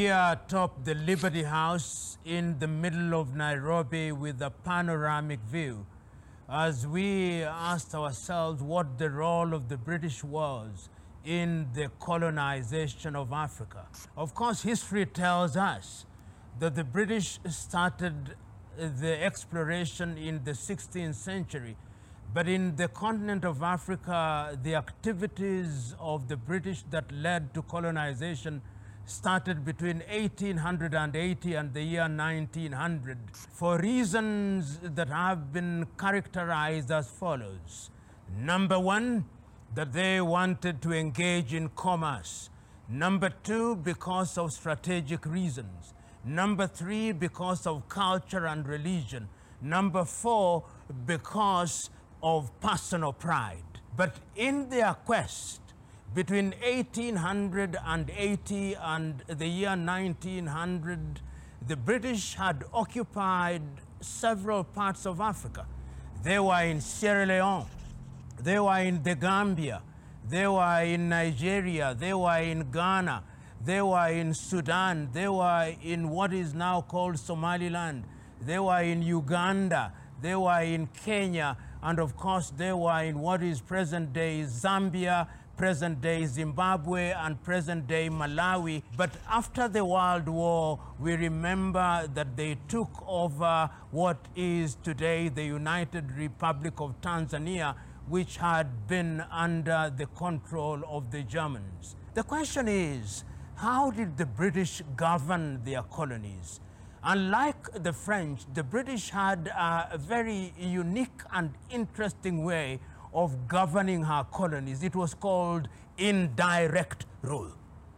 We are atop the Liberty House in the middle of Nairobi with a panoramic view as we asked ourselves what the role of the British was in the colonization of Africa. Of course, history tells us that the British started the exploration in the 16th century, but in the continent of Africa, the activities of the British that led to colonization started between 1880 and the year 1900 for reasons that have been characterized as follows. Number one, that they wanted to engage in commerce. Number two, because of strategic reasons. Number three, because of culture and religion. Number four, because of personal pride. But in their quest between 1880 and the year 1900, the British had occupied several parts of Africa. They were in Sierra Leone, they were in the Gambia, they were in Nigeria, they were in Ghana, they were in Sudan, they were in what is now called Somaliland, they were in Uganda, they were in Kenya, and of course they were in what is present-day Zambia, present-day Zimbabwe, and present-day Malawi. But after the World War, we remember that they took over what is today the United Republic of Tanzania, which had been under the control of the Germans. The question is, how did the British govern their colonies? Unlike the French, the British had a very unique and interesting way of governing her colonies. It was called indirect rule.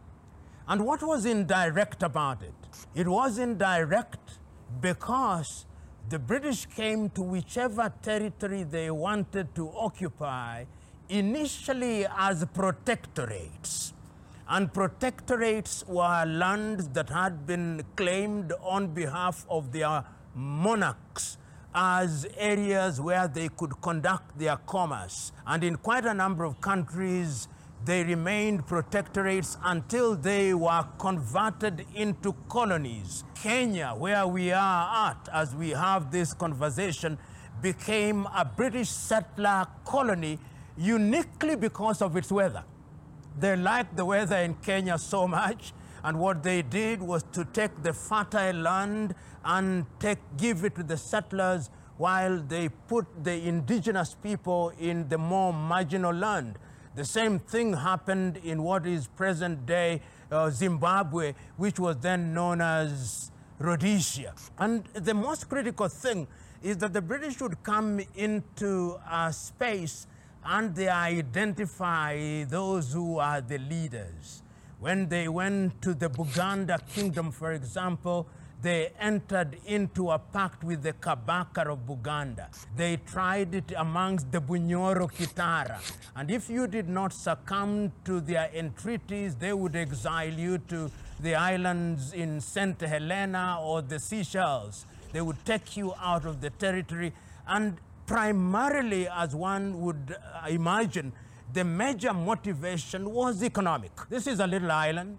And what was indirect about it? It was indirect because the British came to whichever territory they wanted to occupy initially as protectorates. And protectorates were lands that had been claimed on behalf of their monarchs as areas where they could conduct their commerce. And in quite a number of countries, they remained protectorates until they were converted into colonies. Kenya, where we are at as we have this conversation, became a British settler colony uniquely because of its weather. They liked the weather in Kenya so much, and what they did was to take the fertile land and give it to the settlers while they put the indigenous people in the more marginal land. The same thing happened in what is present-day Zimbabwe, which was then known as Rhodesia. And the most critical thing is that the British would come into a space and they identify those who are the leaders. When they went to the Buganda kingdom, for example, they entered into a pact with the Kabaka of Buganda. They tried it amongst the Bunyoro Kitara. And if you did not succumb to their entreaties, they would exile you to the islands in St. Helena or the Seychelles. They would take you out of the territory. And primarily, as one would imagine, the major motivation was economic. This is a little island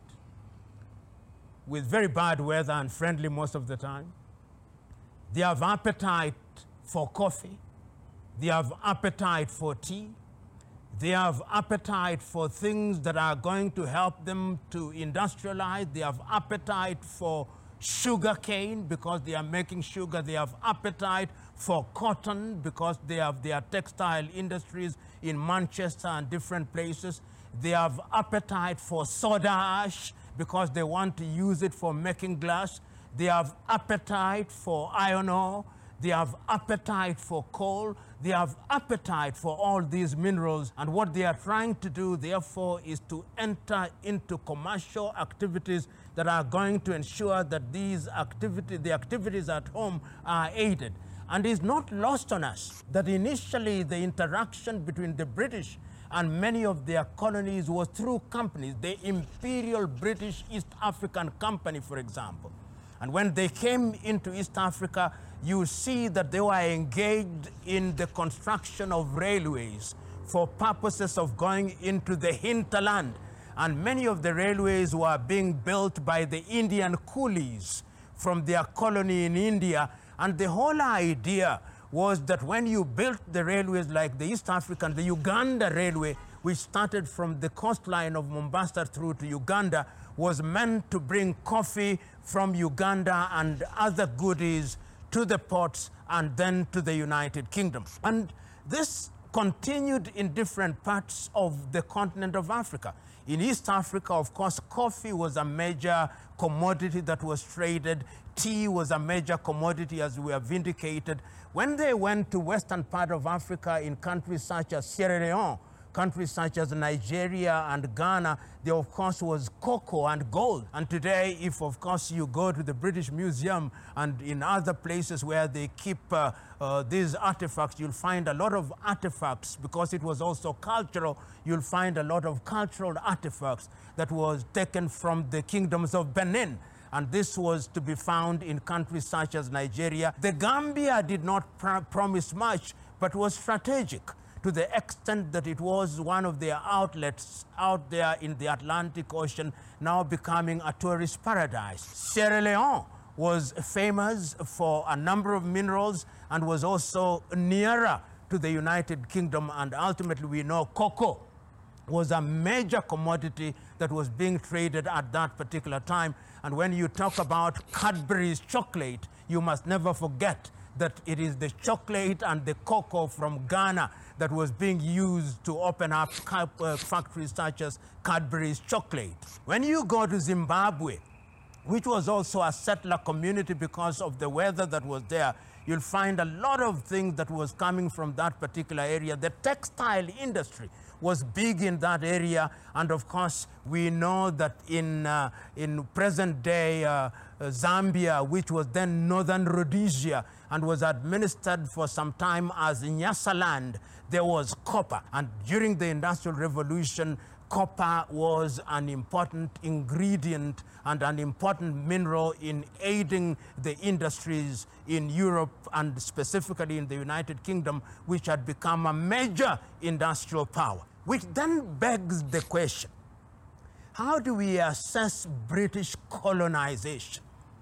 with very bad weather and friendly most of the time. They have appetite for coffee. They have appetite for tea. They have appetite for things that are going to help them to industrialize. They have appetite for sugar cane because they are making sugar. They have appetite for cotton because they have their textile industries in Manchester and different places. They have appetite for soda ash because they want to use it for making glass. They have appetite for iron ore. They have appetite for coal. They have appetite for all these minerals. And what they are trying to do, therefore, is to enter into commercial activities that are going to ensure that the activities at home are aided. And it's not lost on us that initially the interaction between the British and many of their colonies was through companies, the Imperial British East African Company, for example. And when they came into East Africa, you see that they were engaged in the construction of railways for purposes of going into the hinterland. And many of the railways were being built by the Indian coolies from their colony in India. And the whole idea was that when you built the railways like the East African, the Uganda Railway, which started from the coastline of Mombasa through to Uganda, was meant to bring coffee from Uganda and other goodies to the ports and then to the United Kingdom. And this continued in different parts of the continent of Africa. In East Africa, of course, coffee was a major commodity that was traded. Tea was a major commodity, as we have indicated. When they went to western part of Africa in countries such as Sierra Leone, countries such as Nigeria and Ghana, there of course was cocoa and gold. And today, if of course you go to the British Museum and in other places where they keep these artifacts, you'll find a lot of artifacts, because it was also cultural. You'll find a lot of cultural artifacts that was taken from the kingdoms of Benin. And this was to be found in countries such as Nigeria. The Gambia did not promise much, but was strategic, to the extent that it was one of their outlets out there in the Atlantic Ocean, now becoming a tourist paradise. Sierra Leone was famous for a number of minerals and was also nearer to the United Kingdom, and ultimately we know cocoa was a major commodity that was being traded at that particular time. And when you talk about Cadbury's chocolate, you must never forget that it is the chocolate and the cocoa from Ghana that was being used to open up factories such as Cadbury's chocolate. When you go to Zimbabwe, which was also a settler community because of the weather that was there, you'll find a lot of things that was coming from that particular area. The textile industry was big in that area, and of course we know that in present day Zambia, which was then Northern Rhodesia and was administered for some time as Nyasaland, there was copper. And during the Industrial Revolution, copper was an important ingredient and an important mineral in aiding the industries in Europe and specifically in the United Kingdom, which had become a major industrial power. Which then begs the question, how do we assess British colonization?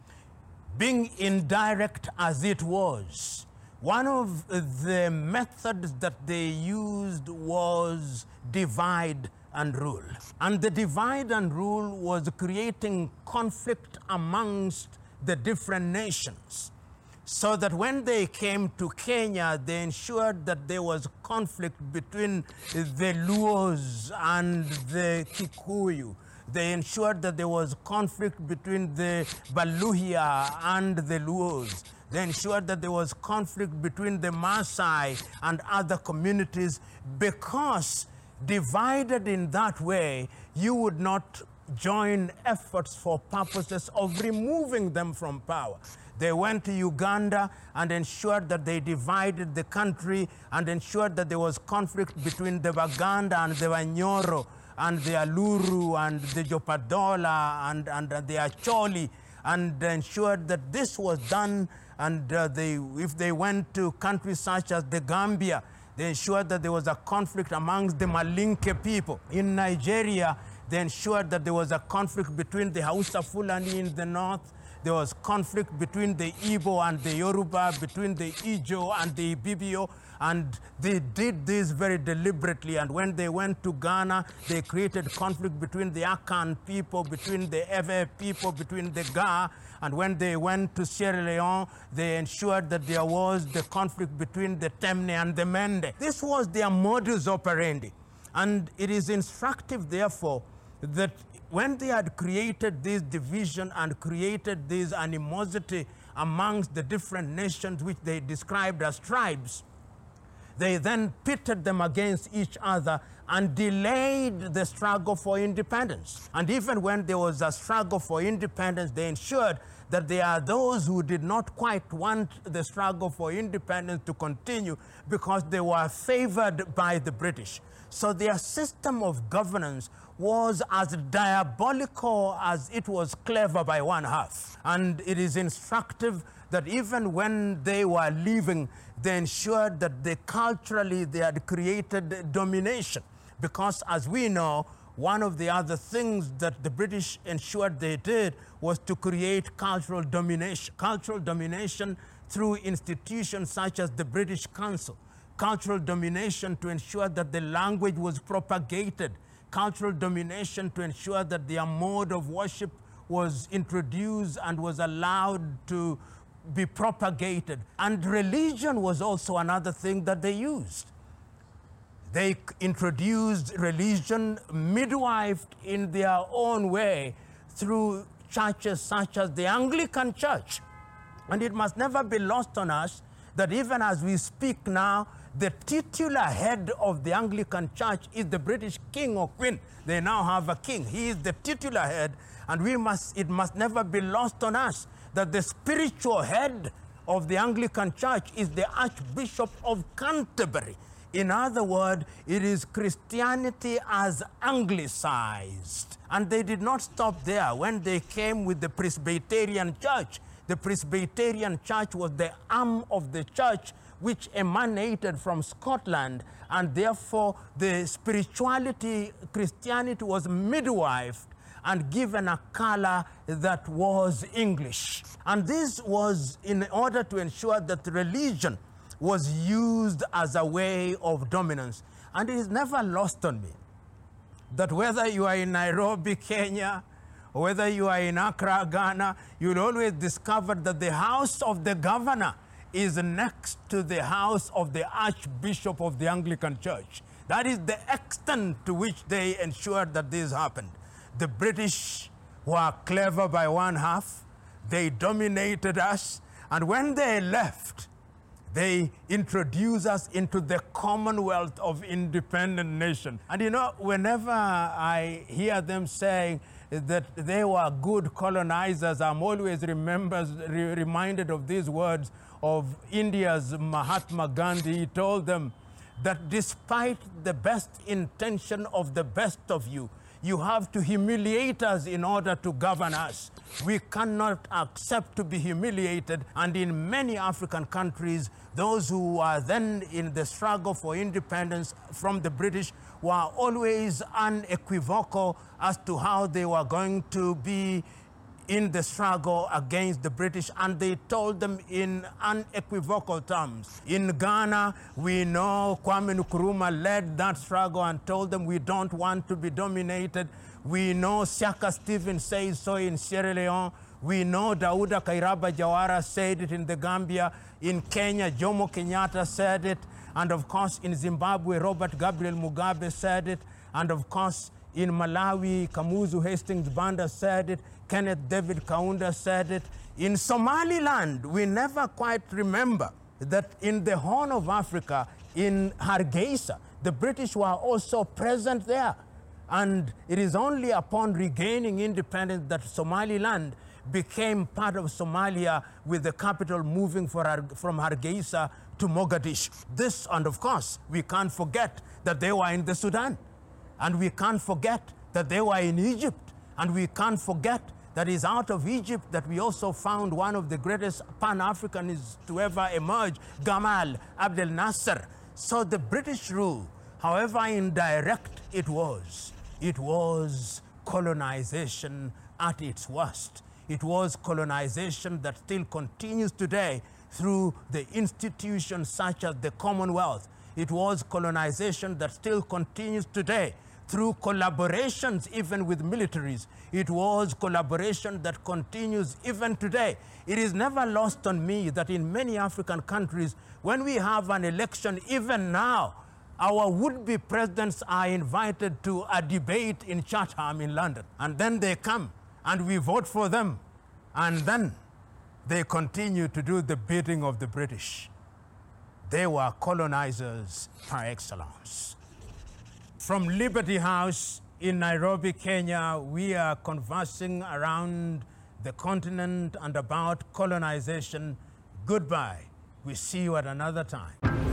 Being indirect as it was, one of the methods that they used was divide and rule. And the divide and rule was creating conflict amongst the different nations, so that when they came to Kenya, they ensured that there was conflict between the Luos and the Kikuyu. They ensured that there was conflict between the Baluhya and the Luos. They ensured that there was conflict between the Maasai and other communities, because divided in that way, you would not join efforts for purposes of removing them from power. They went to Uganda and ensured that they divided the country and ensured that there was conflict between the Baganda and the Wanyoro and the Aluru and the Jopadola and the Acholi, and ensured that this was done. And if they went to countries such as the Gambia, they ensured that there was a conflict amongst the Malinke people. In Nigeria, they ensured that there was a conflict between the Hausa Fulani in the north. There was conflict between the Igbo and the Yoruba, between the Ijo and the Ibibio, and they did this very deliberately. And when they went to Ghana, they created conflict between the Akan people, between the Ewe people, between the Ga. And when they went to Sierra Leone, they ensured that there was the conflict between the Temne and the Mende. This was their modus operandi. And it is instructive, therefore, that when they had created this division and created this animosity amongst the different nations, which they described as tribes, they then pitted them against each other and delayed the struggle for independence. And even when there was a struggle for independence, they ensured that there are those who did not quite want the struggle for independence to continue because they were favored by the British. So their system of governance was as diabolical as it was clever by one half. And it is instructive that even when they were leaving, they ensured that culturally they had created domination. Because as we know, one of the other things that the British ensured they did was to create cultural domination. Cultural domination through institutions such as the British Council. Cultural domination to ensure that the language was propagated. Cultural domination to ensure that their mode of worship was introduced and was allowed to be propagated. And religion was also another thing that they used. They introduced religion, midwifed in their own way through churches such as the Anglican Church. And it must never be lost on us that even as we speak now, the titular head of the Anglican Church is the British king or queen. They now have a king. He is the titular head, and it must never be lost on us that the spiritual head of the Anglican Church is the Archbishop of Canterbury. In other words, it is Christianity as anglicized. And they did not stop there. When they came with the Presbyterian Church, the Presbyterian Church was the arm of the church which emanated from Scotland, and therefore the spirituality, Christianity, was midwifed and given a color that was English. And this was in order to ensure that religion was used as a way of dominance. And it is never lost on me that whether you are in Nairobi, Kenya, or whether you are in Accra, Ghana, you'll always discover that the house of the governor is next to the house of the Archbishop of the Anglican Church. That is the extent to which they ensured that this happened. The British were clever by one half. They dominated us. And when they left, they introduced us into the Commonwealth of Independent Nations. And you know, whenever I hear them saying that they were good colonizers, I'm always reminded of these words of India's Mahatma Gandhi. He told them that despite the best intention of the best of you, you have to humiliate us in order to govern us. We cannot accept to be humiliated. And in many African countries, those who were then in the struggle for independence from the British were always unequivocal as to how they were going to be in the struggle against the British, and they told them in unequivocal terms. In Ghana, we know Kwame Nkrumah led that struggle and told them we don't want to be dominated. We know Siaka Stevens says so in Sierra Leone. We know Dauda Kairaba Jawara said it in the Gambia. In Kenya, Jomo Kenyatta said it. And of course, in Zimbabwe, Robert Gabriel Mugabe said it. And of course, in Malawi, Kamuzu Hastings Banda said it. Kenneth David Kaunda said it. In Somaliland, we never quite remember that in the Horn of Africa, in Hargeisa, the British were also present there. And it is only upon regaining independence that Somaliland became part of Somalia, with the capital moving from Hargeisa to Mogadishu. This, and of course, we can't forget that they were in the Sudan. And we can't forget that they were in Egypt. And we can't forget that it's out of Egypt that we also found one of the greatest Pan-Africanists to ever emerge, Gamal Abdel Nasser. So the British rule, however indirect it was colonization at its worst. It was colonization that still continues today through the institutions such as the Commonwealth. It was colonization that still continues today through collaborations even with militaries. It was collaboration that continues even today. It is never lost on me that in many African countries, when we have an election, even now, our would-be presidents are invited to a debate in Chatham in London. And then they come and we vote for them. And then they continue to do the bidding of the British. They were colonizers par excellence. From Liberty House in Nairobi, Kenya, we are conversing around the continent and about colonization. Goodbye. We see you at another time.